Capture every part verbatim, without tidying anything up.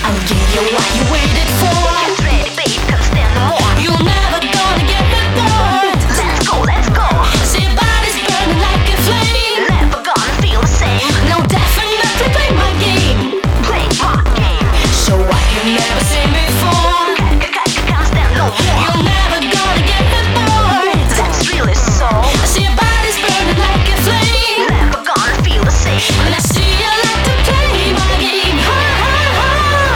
I'll give you what you waited for. Get ready, babe, can't stand no more. You're never gonna get me bored. Let's go, let's go. See your body's burning like a flame. Never gonna feel the same. No definitely play my game. Play my game. Show what you never seen before. Can't, can't, can't stand no more. You're never gonna get me bored. That's really so. See your body's burning like a flame. Never gonna feel the same. Let's see you like to play my game. Ha ha ha.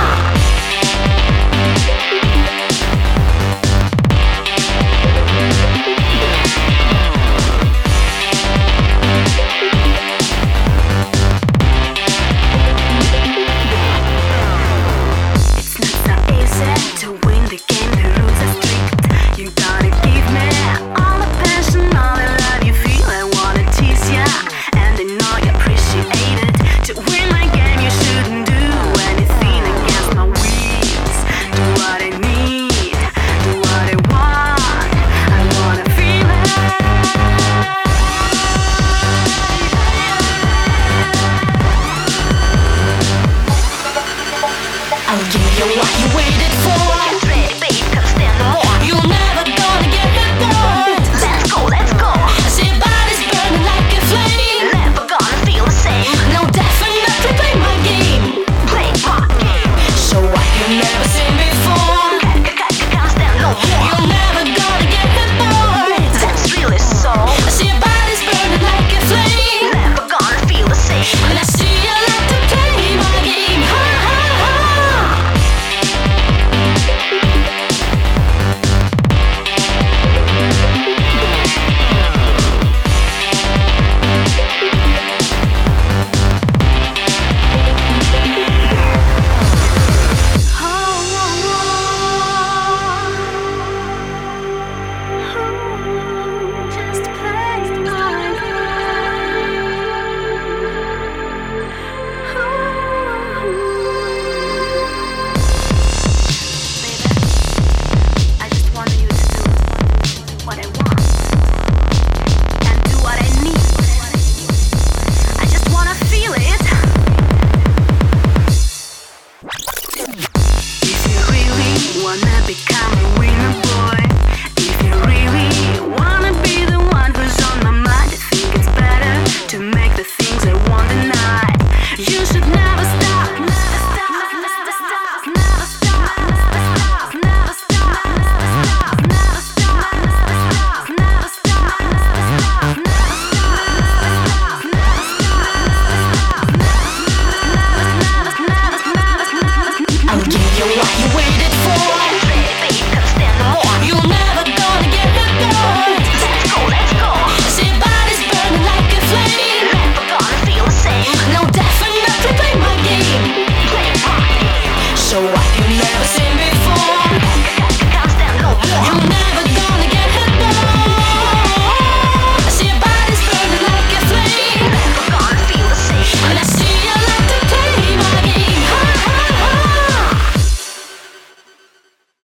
It's not so easy to win the game. The rules are strict. You gotta give me all the passion, all the love you feel. I wanna tease ya, and I know you appreciate it. To win my game, you shouldn't do anything against my wishes. Do what I need, do what I want. I wanna feel it. I'll give you what you waited for.